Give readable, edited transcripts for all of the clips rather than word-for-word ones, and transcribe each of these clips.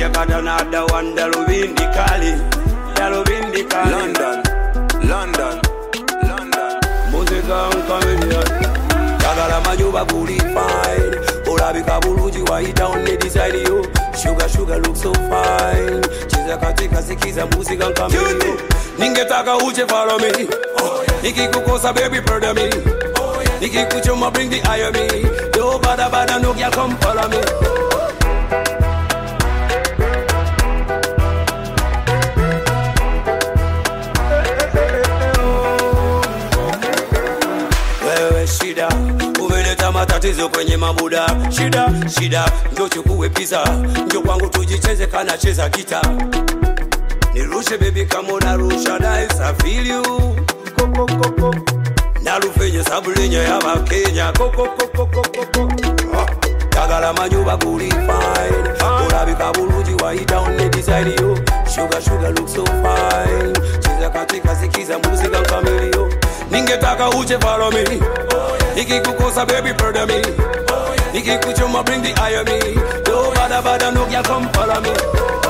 got another one that'll win the Cali. London. Musica un comedian. Tagala majuba booty fine. Olabika buluji wa down the design you. Sugar look so fine. Chiza katika sikiza musica un comedian. Ningetaka uje follow me. Nikikukosa baby pardon me. Nikikuchoma bring the eye on me. Yo bada no girl come follow me. Shida, umeleta matatizo kwenye mabuda. Shida, ndio chukue pizza. Ndio kwangu tujicheze kana cheza gita. Nirushe baby kama unarusha dice I feel you. Koko. Narufenye sabulenye ya Kenya. Koko. Tagala majuba booty fine. Olabika buluji wa down the design you. Sugar look so fine. Cheza katika sikiza musica kamilio. Ningetaka uje follow me. Nikikukosa baby pardon me. Nikikuchoma bring the eye on me. Yo bada no girl come follow me.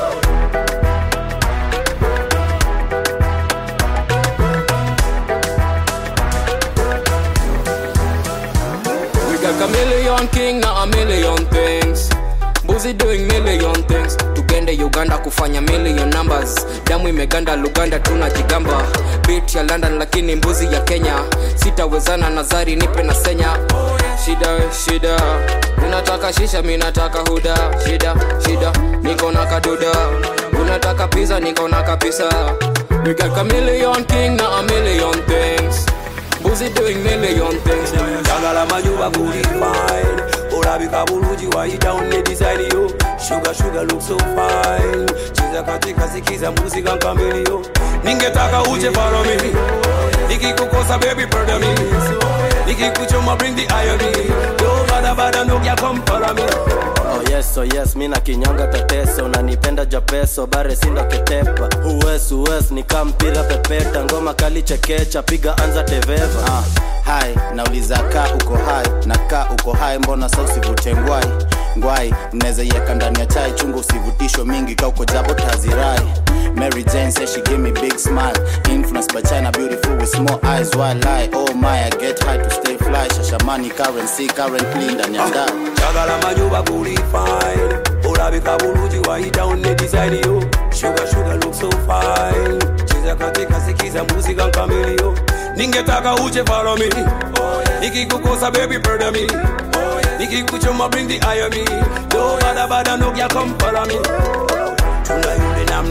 We got chameleon king na a million things. Buzi doing million things. Tugende Uganda kufanya million numbers. Damu imeganda Luganda tunajigamba. Beat ya London lakini mbuzi ya Kenya. Sitawezana na Zari nipe na senya. Shida. Unataka shisha mimi nataka huda. Shida. Niko na kaduda. Unataka pizza niko na kapisa. We got chameleon king na a million things. Buzi doing million things. Tagala majuba booty fine. Olabika buluji wa down the design you. Sugar look so fine. Chiza katika sikiza musica kamilio. Ningetaka uje follow me. Nikikukosa baby pardon me. Nikikuchoma bring the eye on me. Yo bada no girl come follow me. Oh yes, mina kinyonga teteso. Unanipenda japeso, bare sindo ketepa. Uwes, nikampira pepeta. Ngoma kali chekecha, piga anza teveva. Hai, nauliza ka uko hai. Na ka uko hai, mbona sa usivute ngwai. Uneza yeka ndani ya chai, chungu usivutisho mingi. Ka uko jabo tazirai. Mary Jane says she give me big smile. Influenced by China, beautiful with small eyes. Why lie? Oh my, I get high to stay fly. Shashamani currency, currently ndani ya ndani. Tagala majuba booty fine. Olabika buluji wa down the design you. Sugar look so fine. Chiza katika sikiza musica kamilio. Ningetaka uje follow me. Nikikukosa baby pardon me. Nikikuchoma bring the eye on me. Yo bada no girl come follow me. Tuna yule nam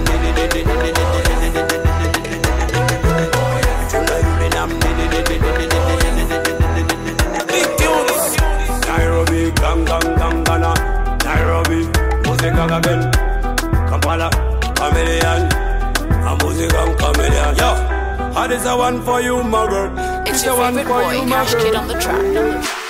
Nairobi, Gangana, Nairobi, musica again, Kampala, chameleon, a musica chameleon. Yo, how is the one for you, my girl? It's your favorite boy, Cash Kid on the track.